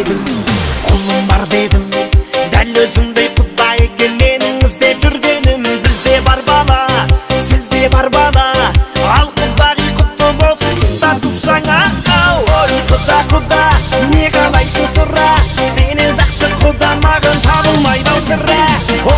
дедің, ұлым бар дедің. Дәл өзіңдей Құдай екен менің іздеп жүргенім. Бізде бар бала, сізде бар бала, ал Құдай құтты болсын құста тушаңа. Ой құда, құда, не қалайсың сұра, сенен жақсы құда маған табылмайды ау сірә.